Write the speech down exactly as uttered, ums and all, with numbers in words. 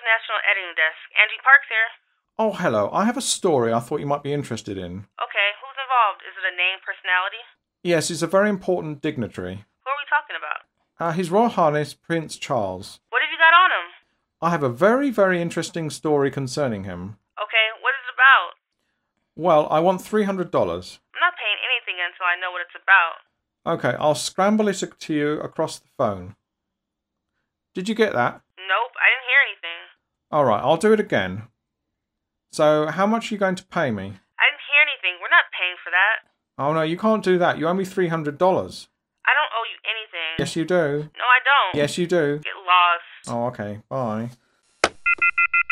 National Editing Desk. Angie Parks here. Oh, hello. I have a story I thought you might be interested in. Okay, who's involved? Is it a named personality? Yes, he's a very important dignitary. Who are we talking about? Uh, His Royal Highness Prince Charles. What have you got on him? I have a very, very interesting story concerning him. Okay, what is it about? Well, I want three hundred dollars. I'm not paying anything until I know what it's about. Okay, I'll scramble it to you across the phone. Did you get that? Nope, I didn't hear anything. Alright, I'll do it again. So, how much are you going to pay me? I didn't hear anything. We're not paying for that. Oh no, you can't do that. You owe me three hundred dollars. I don't owe you anything. Yes, you do. No, I don't. Yes, you do. Get lost. Oh, okay. Bye.